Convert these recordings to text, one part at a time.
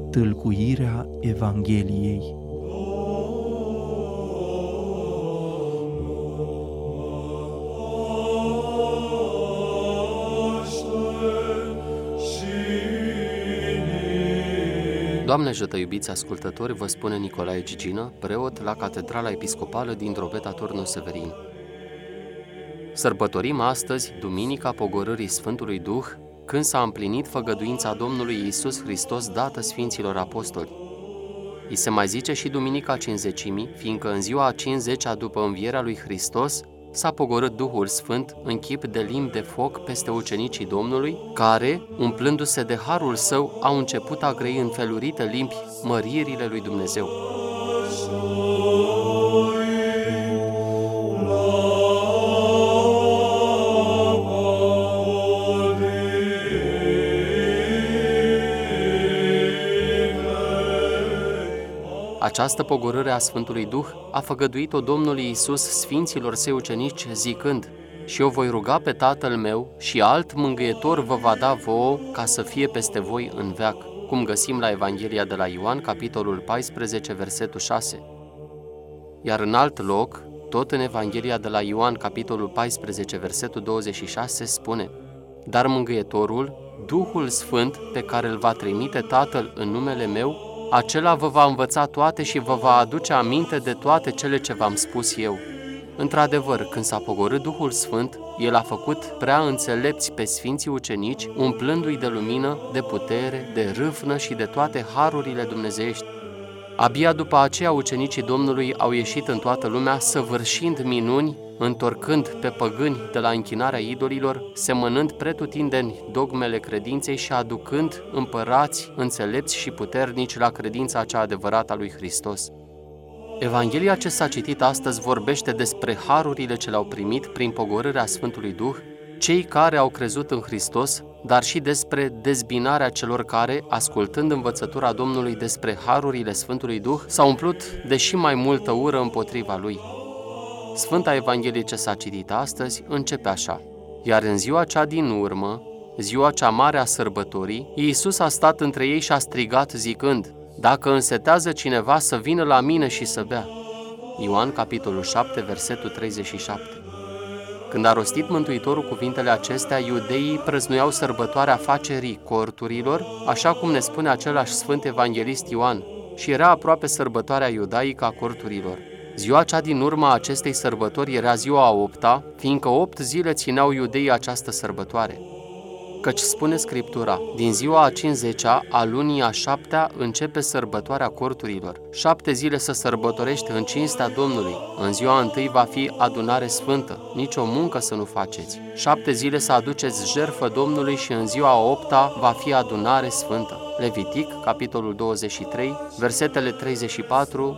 Tâlcuirea Evangheliei. Doamne ajută, iubiți ascultători, vă spune Nicolae Gigină, preot la Catedrala Episcopală din Drobeta Turnul Severin. Sărbătorim astăzi, Duminica Pogorârii Sfântului Duh, când s-a împlinit făgăduința Domnului Iisus Hristos dată Sfinților Apostoli. I se mai zice și Duminica Cincizecimii, fiindcă în ziua a 50-a după învierea lui Hristos s-a pogorât Duhul Sfânt în chip de limbi de foc peste ucenicii Domnului, care, umplându-se de harul său, au început a grăi în felurite limbi măririle lui Dumnezeu. Această pogorâre a Sfântului Duh a făgăduit-o Domnul Iisus Sfinților Săi ucenici, zicând: „Și eu voi ruga pe Tatăl meu și alt mângâietor vă va da vouă ca să fie peste voi în veac”, cum găsim la Evanghelia de la Ioan, capitolul 14, versetul 6. Iar în alt loc, tot în Evanghelia de la Ioan, capitolul 14, versetul 26, spune: „Dar mângâietorul, Duhul Sfânt, pe care îl va trimite Tatăl în numele meu, acela vă va învăța toate și vă va aduce aminte de toate cele ce v-am spus eu.” Într-adevăr, când s-a pogorât Duhul Sfânt, El a făcut prea înțelepți pe Sfinții ucenici, umplându-i de lumină, de putere, de râvnă și de toate harurile dumnezeiești. Abia după aceea ucenicii Domnului au ieșit în toată lumea, săvârșind minuni, întorcând pe păgâni de la închinarea idolilor, semănând pretutindeni dogmele credinței și aducând împărați, înțelepți și puternici la credința cea adevărată a lui Hristos. Evanghelia ce s-a citit astăzi vorbește despre harurile ce le-au primit prin pogorârea Sfântului Duh cei care au crezut în Hristos, dar și despre dezbinarea celor care, ascultând învățătura Domnului despre harurile Sfântului Duh, s-au umplut de și mai multă ură împotriva Lui. Sfânta Evanghelie ce s-a citit astăzi începe așa: „Iar în ziua cea din urmă, ziua cea mare a sărbătorii, Iisus a stat între ei și a strigat zicând: „Dacă însetează cineva să vină la mine și să bea.” Ioan, capitolul 7, versetul 37. Când a rostit Mântuitorul cuvintele acestea, iudeii prăznuiau sărbătoarea facerii corturilor, așa cum ne spune același Sfânt Evanghelist Ioan, și era aproape sărbătoarea iudaică a corturilor. Ziua cea din urmă a acestei sărbători era ziua a 8-a, fiindcă 8 zile țineau iudeii această sărbătoare. Căci spune Scriptura: „Din ziua a 50-a, a lunii a 7-a, începe sărbătoarea corturilor. 7 zile să sărbătorești în cinstea Domnului. În ziua întâi va fi adunare sfântă, nicio muncă să nu faceți. 7 zile să aduceți jertfă Domnului și în ziua a 8-a va fi adunare sfântă.” Levitic, capitolul 23, versetele 34,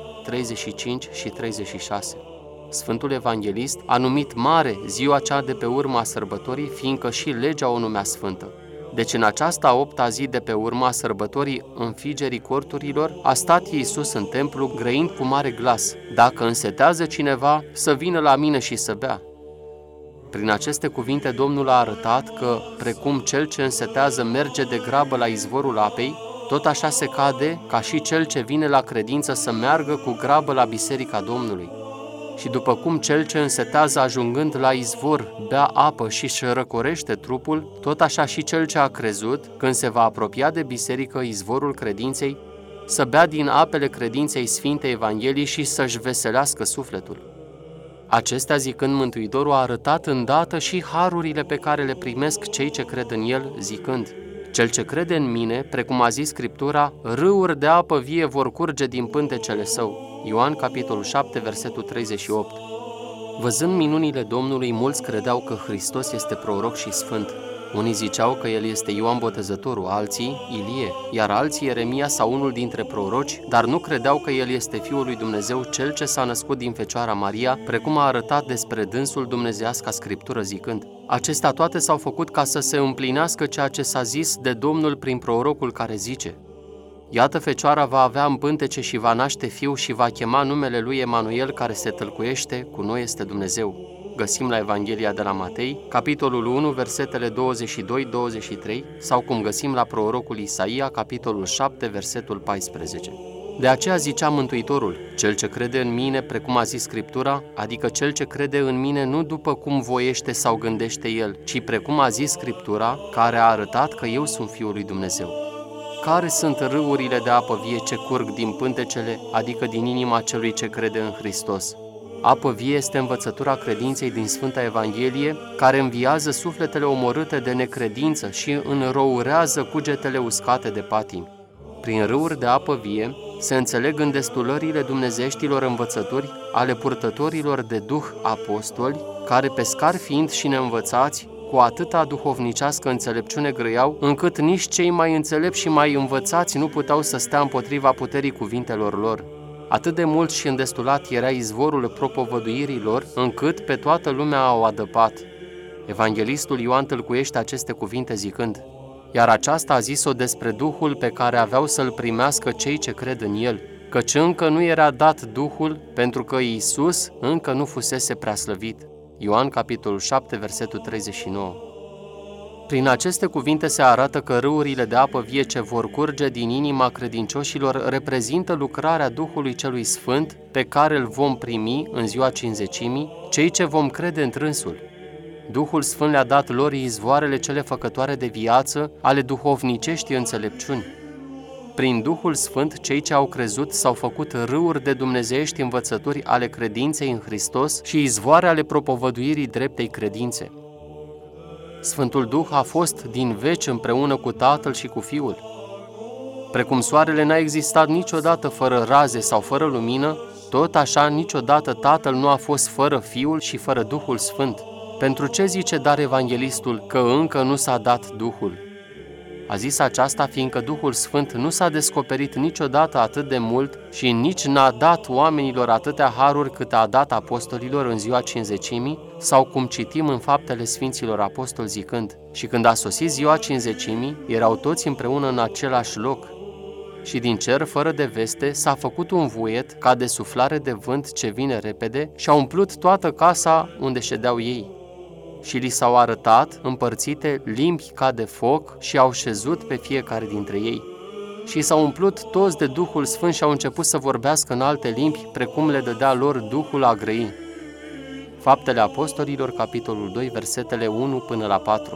35 și 36. Sfântul Evanghelist a numit mare ziua cea de pe urma sărbătorii, fiindcă și legea o numea sfântă. Deci în această a 8-a zi de pe urma sărbătorii înfigerii corturilor, a stat Iisus în templu grăind cu mare glas: „Dacă însetează cineva, să vină la mine și să bea.” Prin aceste cuvinte Domnul a arătat că, precum cel ce însetează merge de grabă la izvorul apei, tot așa se cade ca și cel ce vine la credință să meargă cu grabă la biserica Domnului. Și după cum cel ce însetează ajungând la izvor bea apă și își răcorește trupul, tot așa și cel ce a crezut, când se va apropia de biserică, izvorul credinței, să bea din apele credinței Sfintei Evangheliei și să-și veselească sufletul. Acestea zicând, Mântuitorul a arătat îndată și harurile pe care le primesc cei ce cred în El, zicând: „Cel ce crede în mine, precum a zis Scriptura, râuri de apă vie vor curge din pântecele său.” Ioan, capitolul 7, versetul 38. Văzând minunile Domnului, mulți credeau că Hristos este proroc și sfânt. Unii ziceau că El este Ioan Botezătorul, alții Ilie, iar alții Ieremia sau unul dintre proroci, dar nu credeau că El este Fiul lui Dumnezeu, Cel ce s-a născut din Fecioara Maria, precum a arătat despre dânsul dumnezeiasca Scriptură zicând: „Acestea toate s-au făcut ca să se împlinească ceea ce s-a zis de Domnul prin prorocul care zice: Iată, Fecioara va avea în pântece și va naște fiu și va chema numele lui Emanuel, care se tălcuiește, cu noi este Dumnezeu.” găsim la Evanghelia de la Matei, capitolul 1, versetele 22-23, sau cum găsim la prorocul Isaia, capitolul 7, versetul 14. De aceea zicea Mântuitorul, cel ce crede în mine, precum a zis Scriptura, adică cel ce crede în mine nu după cum voiește sau gândește el, ci precum a zis Scriptura, care a arătat că eu sunt Fiul lui Dumnezeu. Care sunt râurile de apă vie ce curg din pântecele, adică din inima celui ce crede în Hristos? Apă vie este învățătura credinței din Sfânta Evanghelie, care înviază sufletele omorâte de necredință și înrourează cugetele uscate de patimi. Prin râuri de apă vie se înțeleg îndestulările dumnezeieștilor învățături ale purtătorilor de duh apostoli, care, pescari fiind și neînvățați, cu atâta duhovnicească înțelepciune grăiau, încât nici cei mai înțelepți și mai învățați nu puteau să stea împotriva puterii cuvintelor lor. Atât de mult și îndestulat era izvorul propovăduirii încât pe toată lumea au adăpat. Evanghelistul Ioan tâlcuiește aceste cuvinte zicând: iar aceasta a zis-o despre Duhul pe care aveau să-l primească cei ce cred în el, căci încă nu era dat Duhul, pentru că Iisus încă nu fusese preaslăvit. Ioan, capitolul 7, versetul 39. Prin aceste cuvinte se arată că râurile de apă vie ce vor curge din inima credincioșilor reprezintă lucrarea Duhului Celui Sfânt pe care îl vom primi în ziua Cincizecimii, cei ce vom crede întrânsul. Duhul Sfânt le-a dat lor izvoarele cele făcătoare de viață ale duhovniceștii înțelepciuni. Prin Duhul Sfânt, cei ce au crezut s-au făcut râuri de dumnezeiești învățături ale credinței în Hristos și izvoare ale propovăduirii dreptei credințe. Sfântul Duh a fost din veci împreună cu Tatăl și cu Fiul. Precum soarele n-a existat niciodată fără raze sau fără lumină, tot așa niciodată Tatăl nu a fost fără Fiul și fără Duhul Sfânt. Pentru ce zice dar evanghelistul că încă nu s-a dat Duhul? A zis aceasta fiindcă Duhul Sfânt nu s-a descoperit niciodată atât de mult și nici n-a dat oamenilor atâtea haruri cât a dat apostolilor în ziua Cincizecimii, sau cum citim în Faptele Sfinților Apostoli zicând: și când a sosit ziua Cincizecimii, erau toți împreună în același loc. Și din cer, fără de veste, s-a făcut un vuiet ca de suflare de vânt ce vine repede și a umplut toată casa unde ședeau ei. Și li s-au arătat împărțite limbi ca de foc și au șezut pe fiecare dintre ei. Și s-au umplut toți de Duhul Sfânt și au început să vorbească în alte limbi, precum le dădea lor Duhul a grăi. Faptele Apostolilor, capitolul 2, versetele 1 până la 4.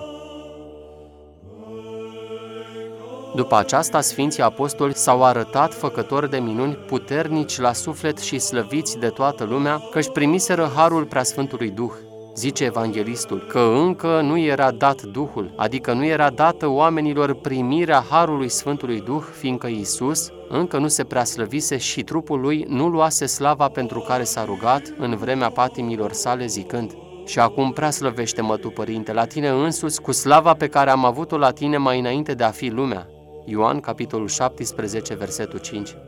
După aceasta, Sfinții Apostoli s-au arătat făcători de minuni, puternici la suflet și slăviți de toată lumea, că-și primiseră harul Preasfântului Duh. Zice evanghelistul că încă nu era dat Duhul, adică nu era dată oamenilor primirea harului Sfântului Duh, fiindcă Iisus încă nu se preaslăvise și trupul lui nu luase slava pentru care s-a rugat în vremea patimilor sale zicând: și acum preaslăvește-mă tu, Părinte, la tine însuți cu slava pe care am avut-o la tine mai înainte de a fi lumea. Ioan, capitolul 17, versetul 5.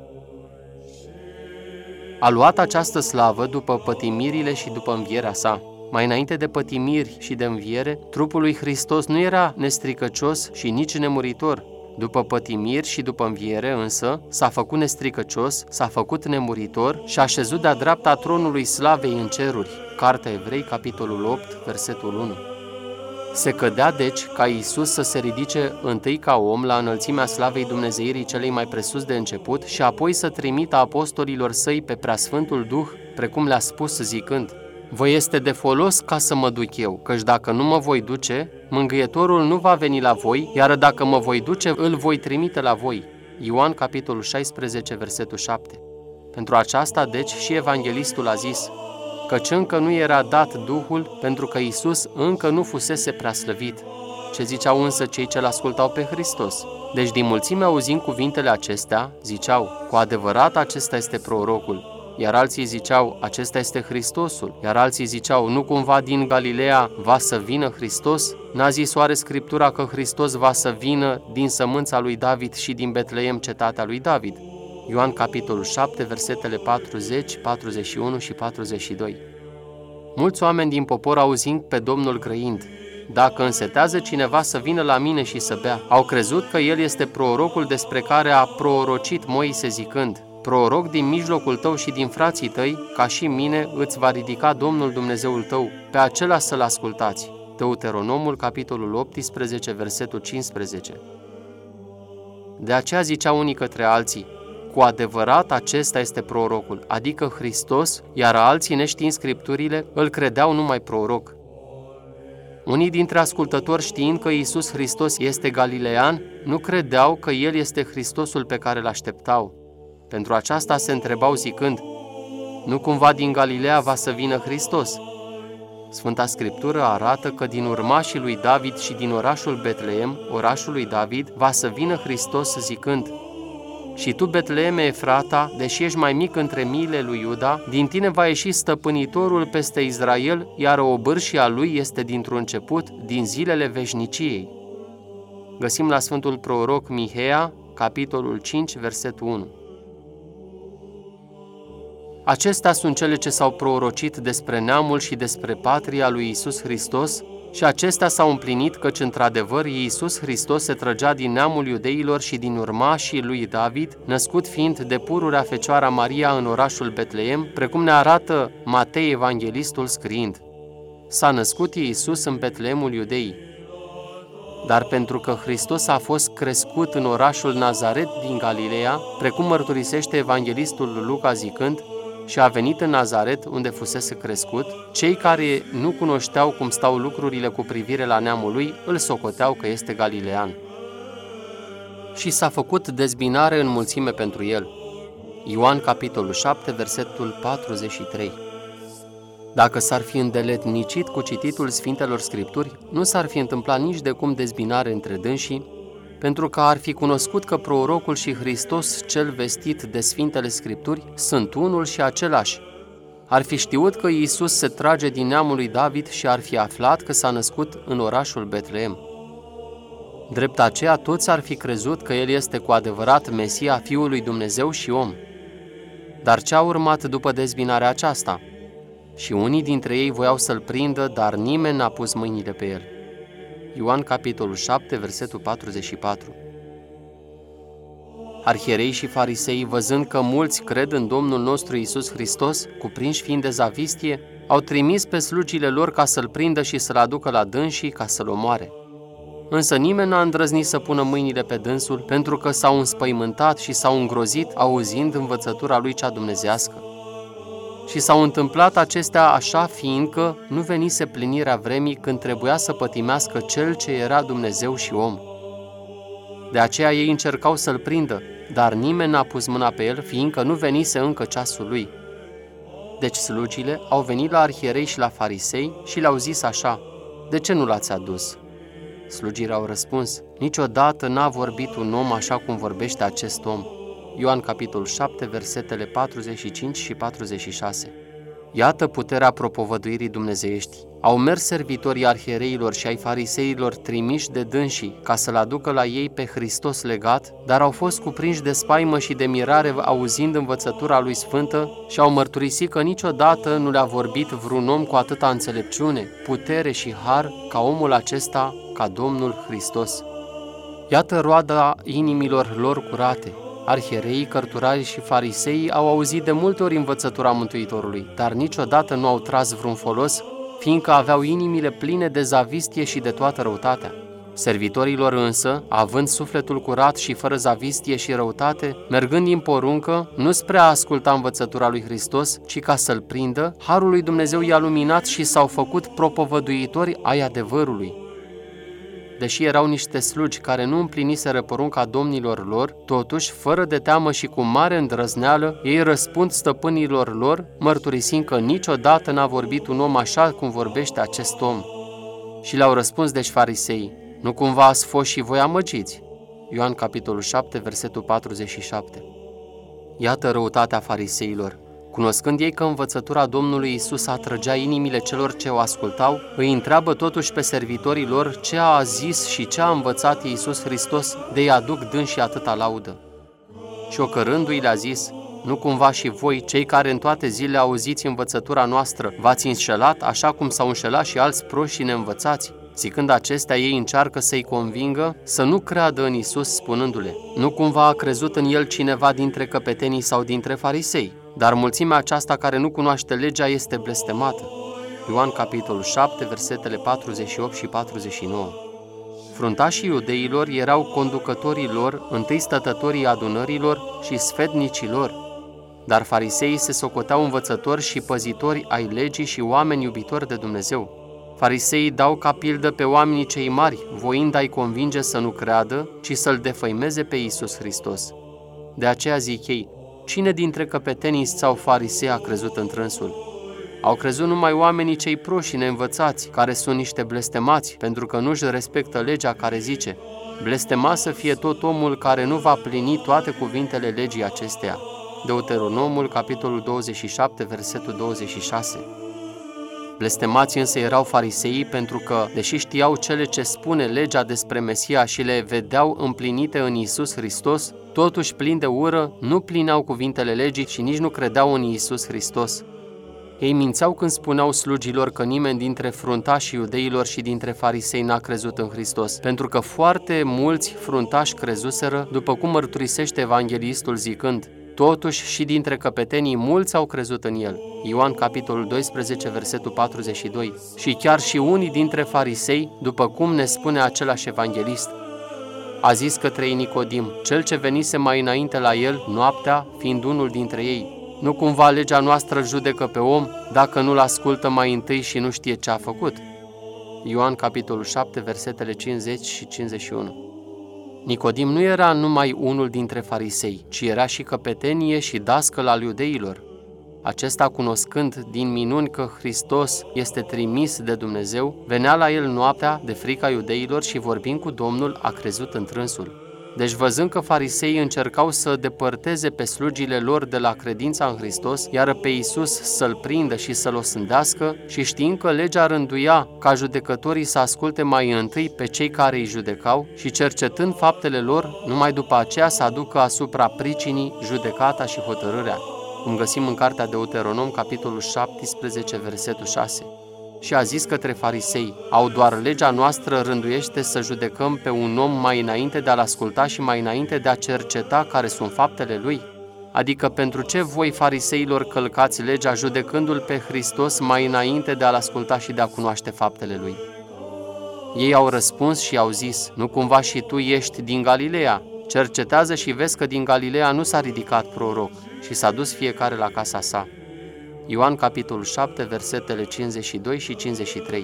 A luat această slavă după pătimirile și după învierea sa. Mai înainte de pătimiri și de înviere, trupul lui Hristos nu era nestricăcios și nici nemuritor. După pătimiri și după înviere însă, s-a făcut nestricăcios, s-a făcut nemuritor și a șezut de-a dreapta tronului slavei în ceruri. Cartea Evrei, capitolul 8, versetul 1. Se cădea deci ca Iisus să se ridice întâi ca om la înălțimea slavei Dumnezeirii celei mai presus de început și apoi să trimită apostolilor săi pe Preasfântul Duh, precum le-a spus zicând: vă este de folos ca să mă duc eu, căci dacă nu mă voi duce, Mângâietorul nu va veni la voi, iar dacă mă voi duce, îl voi trimite la voi. Ioan, capitolul 16, versetul 7. Pentru aceasta, deci, și evanghelistul a zis: căci încă nu era dat Duhul, pentru că Iisus încă nu fusese preaslăvit. Ce ziceau însă cei ce l-ascultau pe Hristos? Deci, din mulțime auzind cuvintele acestea, ziceau: cu adevărat acesta este prorocul. Iar alții ziceau: acesta este Hristosul. Iar alții ziceau: nu cumva din Galileea va să vină Hristos? N-a zis oare Scriptura că Hristos va să vină din sămânța lui David și din Betleem, cetatea lui David? Ioan, capitolul 7, versetele 40, 41 și 42. Mulți oameni din popor, auzind pe Domnul grăind: dacă însetează cineva să vină la mine și să bea, au crezut că el este prorocul despre care a prorocit Moise zicând: proroc din mijlocul tău și din frații tăi, ca și mine, îți va ridica Domnul Dumnezeul tău, pe acela să-l ascultați. Deuteronomul, capitolul 18, versetul 15. De aceea ziceau unii către alții: cu adevărat acesta este prorocul, adică Hristos, iar alții, neștiind Scripturile, îl credeau numai proroc. Unii dintre ascultători, știind că Iisus Hristos este galilean, nu credeau că El este Hristosul pe care îl așteptau. Pentru aceasta se întrebau zicând: nu cumva din Galileea va să vină Hristos? Sfânta Scriptură arată că din urmașii lui David și din orașul Betleem, orașul lui David, va să vină Hristos zicând: și tu, Betleeme Efrata, deși ești mai mic între miile lui Iuda, din tine va ieși stăpânitorul peste Israel, iar obârșia lui este dintr-un început, din zilele veșniciei. Găsim la Sfântul Proroc Miheea, capitolul 5, versetul 1. Acestea sunt cele ce s-au prorocit despre neamul și despre patria lui Iisus Hristos, și acestea s-au împlinit, căci într-adevăr Iisus Hristos se trăgea din neamul iudeilor și din urmașii lui David, născut fiind de pururea Fecioara Maria în orașul Betleem, precum ne arată Matei Evanghelistul scriind: s-a născut Iisus în Betleemul Iudeii. Dar pentru că Hristos a fost crescut în orașul Nazaret din Galileea, precum mărturisește Evanghelistul Luca zicând: și a venit în Nazaret, unde fusese crescut, cei care nu cunoșteau cum stau lucrurile cu privire la neamul lui, îl socoteau că este galilean. Și s-a făcut dezbinare în mulțime pentru el. Ioan, capitolul 7, versetul 43. Dacă s-ar fi îndeletnicit cu cititul Sfintelor Scripturi, nu s-ar fi întâmplat nici de cum dezbinare între dânsii, pentru că ar fi cunoscut că prorocul și Hristos cel vestit de Sfintele Scripturi sunt unul și același. Ar fi știut că Iisus se trage din neamul lui David și ar fi aflat că s-a născut în orașul Betleem. Drept aceea, toți ar fi crezut că El este cu adevărat Mesia, Fiul lui Dumnezeu și om. Dar ce a urmat după dezbinarea aceasta? Și unii dintre ei voiau să-L prindă, dar nimeni n-a pus mâinile pe El. Ioan, capitolul 7, versetul 44. Arhierei și farisei, văzând că mulți cred în Domnul nostru Iisus Hristos, cuprinși fiind de zavistie, au trimis pe slugile lor ca să-L prindă și să-L aducă la dânsii ca să-L omoare. Însă nimeni n-a îndrăznit să pună mâinile pe dânsul, pentru că s-au înspăimântat și s-au îngrozit auzind învățătura lui cea dumnezească. Și s-au întâmplat acestea așa, fiindcă nu venise plinirea vremii când trebuia să pătimească Cel ce era Dumnezeu și om. De aceea ei încercau să-L prindă, dar nimeni n-a pus mâna pe El, fiindcă nu venise încă ceasul lui. Deci slugile au venit la arhierei și la farisei și le-au zis așa: de ce nu l-ați adus? Slugile au răspuns: niciodată n-a vorbit un om așa cum vorbește acest om. Ioan, capitolul 7, versetele 45 și 46. Iată puterea propovăduirii dumnezeiești. Au mers servitorii arhiereilor și ai fariseilor trimiși de dânsii ca să-L aducă la ei pe Hristos legat, dar au fost cuprinși de spaimă și de mirare auzind învățătura lui sfântă și au mărturisit că niciodată nu le-a vorbit vreun om cu atâta înțelepciune, putere și har ca omul acesta, ca Domnul Hristos. Iată roada inimilor lor curate. Arhiereii, cărturarii și fariseii au auzit de multe ori învățătura Mântuitorului, dar niciodată nu au tras vreun folos, fiindcă aveau inimile pline de zavistie și de toată răutatea. Servitorilor însă, având sufletul curat și fără zavistie și răutate, mergând din poruncă, nu spre a asculta învățătura lui Hristos, ci ca să-L prindă, harul lui Dumnezeu i-a luminat și s-au făcut propovăduitori ai adevărului. Deși erau niște slugi care nu împliniseră porunca domnilor lor, totuși, fără de teamă și cu mare îndrăzneală, ei răspund stăpânilor lor, mărturisind că niciodată n-a vorbit un om așa cum vorbește acest om. Și le-au răspuns deci farisei: nu cumva ați fost și voi amăgiți? Ioan, capitolul 7, versetul 47. Iată răutatea fariseilor. Cunoscând ei că învățătura Domnului Iisus atrăgea inimile celor ce o ascultau, îi întreabă totuși pe servitorii lor ce a zis și ce a învățat Iisus Hristos de-i aduc dânsii atâta laudă. Și ocărându-i le-a zis: nu cumva și voi, cei care în toate zilele auziți învățătura noastră, v-ați înșelat așa cum s-au înșelat și alți proști și neînvățați? Zicând acestea, ei încearcă să-i convingă să nu creadă în Iisus, spunându-le: nu cumva a crezut în el cineva dintre căpetenii sau dintre farisei? Dar mulțimea aceasta care nu cunoaște legea este blestemată. Ioan capitolul 7, versetele 48 și 49. Fruntașii iudeilor erau conducătorii lor, întâi stătătorii adunărilor și sfetnicii lor, dar fariseii se socoteau învățători și păzitori ai legii și oameni iubitori de Dumnezeu. Fariseii dau ca pildă pe oamenii cei mari, voind a-i convinge să nu creadă, ci să-L defăimeze pe Iisus Hristos. De aceea zic ei: cine dintre căpetenii sau farisei a crezut întrânsul? Au crezut numai oamenii cei proști și neînvățați, care sunt niște blestemați, pentru că nu-și respectă legea care zice: blestemat să fie tot omul care nu va plini toate cuvintele legii acesteia. Deuteronomul, capitolul 27, versetul 26. Blestemați însă erau fariseii pentru că, deși știau cele ce spune legea despre Mesia și le vedeau împlinite în Iisus Hristos, totuși plini de ură, nu plineau cuvintele legii și nici nu credeau în Iisus Hristos. Ei mințeau când spuneau slugilor că nimeni dintre fruntașii iudeilor și dintre farisei n-a crezut în Hristos, pentru că foarte mulți fruntași crezuseră, după cum mărturisește evanghelistul zicând: totuși și dintre căpetenii mulți au crezut în el. Ioan capitolul 12, versetul 42. Și chiar și unii dintre farisei, după cum ne spune același evanghelist. A zis către ei Nicodim, cel ce venise mai înainte la el, noaptea, fiind unul dintre ei: nu cumva legea noastră judecă pe om, dacă nu-l ascultă mai întâi și nu știe ce a făcut? Ioan capitolul 7, versetele 50 și 51. Nicodim nu era numai unul dintre farisei, ci era și căpetenie și dascăl al iudeilor. Acesta, cunoscând din minuni că Hristos este trimis de Dumnezeu, venea la el noaptea de frica iudeilor și, vorbind cu Domnul, a crezut întrânsul. Deci, văzând că fariseii încercau să depărteze pe slugile lor de la credința în Hristos, iar pe Iisus să-L prindă și să-L osândească, și știind că legea rânduia ca judecătorii să asculte mai întâi pe cei care îi judecau și, cercetând faptele lor, numai după aceea să aducă asupra pricinii judecata și hotărârea, cum găsim în cartea Deuteronom, capitolul 17, versetul 6. Și a zis către farisei: au doar legea noastră rânduiește să judecăm pe un om mai înainte de a-l asculta și mai înainte de a cerceta care sunt faptele lui? Adică pentru ce voi, fariseilor, călcați legea judecându-l pe Hristos mai înainte de a-l asculta și de a cunoaște faptele lui? Ei au răspuns și au zis: nu cumva și tu ești din Galileea? Cercetează și vezi că din Galileea nu s-a ridicat proroc. Și s-a dus fiecare la casa sa. Ioan capitolul 7, versetele 52 și 53.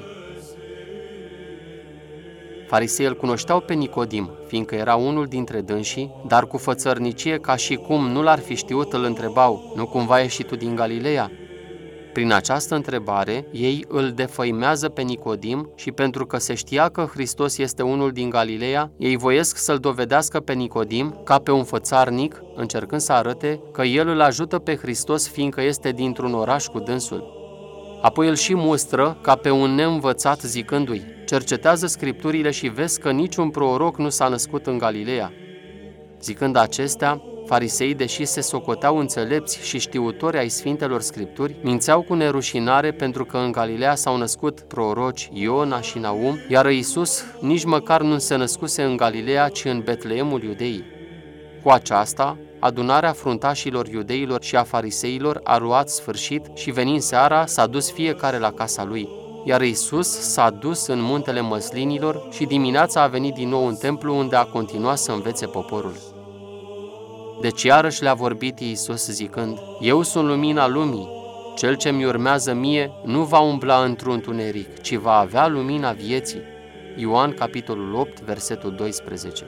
Fariseii îl cunoșteau pe Nicodim, fiindcă era unul dintre dânsii, dar cu fățărnicie, ca și cum nu l-ar fi știut, îl întrebau: nu cumva ești și tu din Galileea? Prin această întrebare, ei îl defăimează pe Nicodim și, pentru că se știa că Hristos este unul din Galileea, ei voiesc să-l dovedească pe Nicodim ca pe un fățarnic, încercând să arate că el îl ajută pe Hristos fiindcă este dintr-un oraș cu dânsul. Apoi îl și mustră ca pe un neînvățat, zicându-i: cercetează Scripturile și vezi că niciun proroc nu s-a născut în Galileea. Zicând acestea, fariseii, deși se socoteau înțelepți și știutori ai Sfintelor Scripturi, mințeau cu nerușinare pentru că în Galileea s-au născut proroci Iona și Naum, iar Iisus nici măcar nu se născuse în Galileea, ci în Betleemul Iudeii. Cu aceasta, adunarea fruntașilor iudeilor și a fariseilor a luat sfârșit și, venind seara, s-a dus fiecare la casa lui. Iar Iisus s-a dus în muntele Măslinilor și dimineața a venit din nou în templu, unde a continuat să învețe poporul. Deci iarăși le-a vorbit Iisus zicând: eu sunt lumina lumii, cel ce mi urmează mie nu va umbla într-un întuneric, ci va avea lumina vieții. Ioan capitolul 8, versetul 12.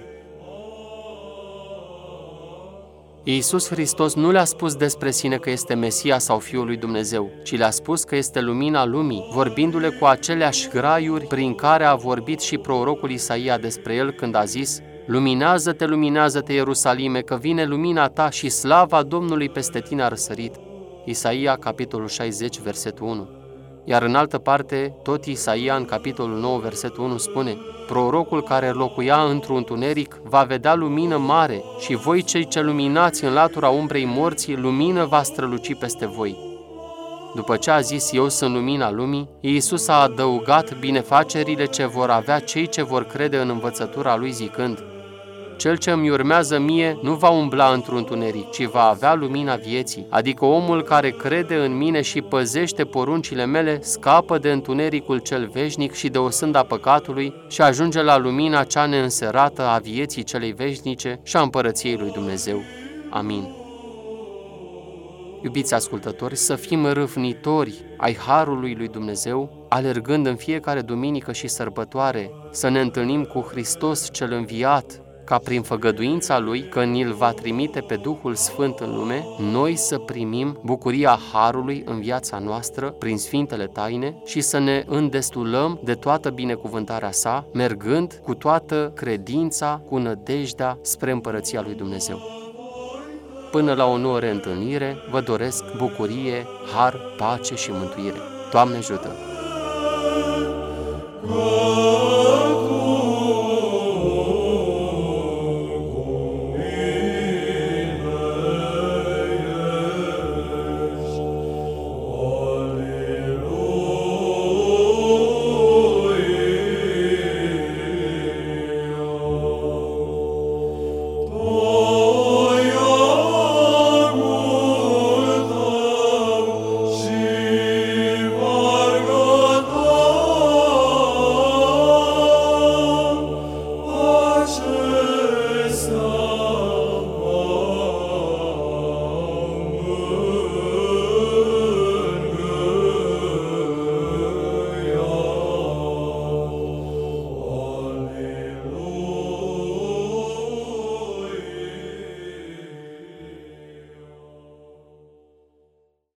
Iisus Hristos nu le-a spus despre sine că este Mesia sau Fiul lui Dumnezeu, ci le-a spus că este lumina lumii, vorbindu-le cu aceleași graiuri prin care a vorbit și prorocul Isaia despre el când a zis: luminează-te, luminează-te, Ierusalime, că vine lumina ta și slava Domnului peste tine a răsărit. Isaia, capitolul 60, versetul 1. Iar în altă parte, tot Isaia, în capitolul 9, versetul 1, spune: prorocul care locuia într-un întuneric va vedea lumină mare și voi, cei ce luminați în latura umbrei morții, lumină va străluci peste voi. După ce a zis eu sunt lumina lumii, Iisus a adăugat binefacerile ce vor avea cei ce vor crede în învățătura Lui zicând: Cel ce îmi urmează mie nu va umbla într-un întuneric, ci va avea lumina vieții, adică omul care crede în mine și păzește poruncile mele scapă de întunericul cel veșnic și de osânda păcatului și ajunge la lumina cea neînserată a vieții celei veșnice și a împărăției lui Dumnezeu. Amin. Iubiți ascultători, să fim râvnitori ai harului lui Dumnezeu, alergând în fiecare duminică și sărbătoare, să ne întâlnim cu Hristos cel înviat, ca prin făgăduința Lui, că ni-L va trimite pe Duhul Sfânt în lume, noi să primim bucuria harului în viața noastră prin Sfintele Taine și să ne îndestulăm de toată binecuvântarea sa, mergând cu toată credința, cu nădejdea spre împărăția lui Dumnezeu. Până la o nouă reîntâlnire, vă doresc bucurie, har, pace și mântuire. Doamne ajută!